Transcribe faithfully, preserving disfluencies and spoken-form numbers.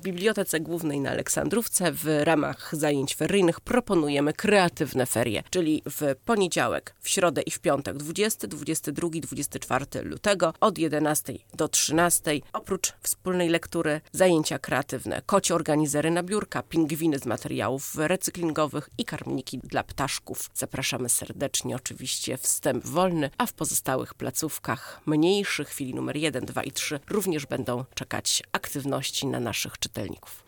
Bibliotece Głównej na Aleksandrówce w ramach zajęć feryjnych proponujemy kreatywne ferie, czyli w poniedziałek, w środę i w piątek dwudziestego, dwudziestego drugiego, dwudziestego czwartego lutego od jedenastej do trzynastej. Oprócz wspólnej lektury zajęcia kreatywne, kocie organizery na biurka, pingwiny z materiałów recyklingowych i karmniki dla ptaszków. Zapraszamy serdecznie, oczywiście wstęp wolny, a w pozostałych placówkach mniejszych, filii numer jeden, dwa i trzy również będą czekać aktywności na naszych czytelników.